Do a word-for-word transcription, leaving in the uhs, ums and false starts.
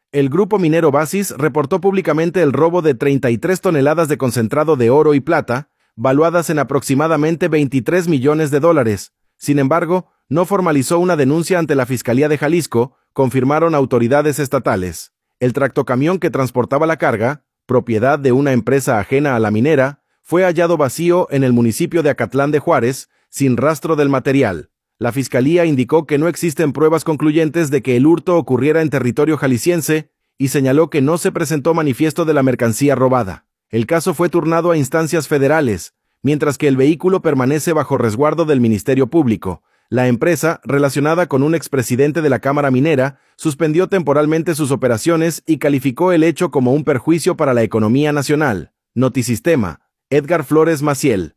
El grupo minero Basis reportó públicamente el robo de treinta y tres toneladas de concentrado de oro y plata, valuadas en aproximadamente veintitrés millones de dólares. Sin embargo, no formalizó una denuncia ante la Fiscalía de Jalisco, confirmaron autoridades estatales. El tractocamión que transportaba la carga, propiedad de una empresa ajena a la minera, fue hallado vacío en el municipio de Acatlán de Juárez, sin rastro del material. La Fiscalía indicó que no existen pruebas concluyentes de que el hurto ocurriera en territorio jalisciense y señaló que no se presentó manifiesto de la mercancía robada. El caso fue turnado a instancias federales, mientras que el vehículo permanece bajo resguardo del Ministerio Público. La empresa, relacionada con un expresidente de la Cámara Minera, suspendió temporalmente sus operaciones y calificó el hecho como un perjuicio para la economía nacional. Notisistema, Edgar Flores Maciel.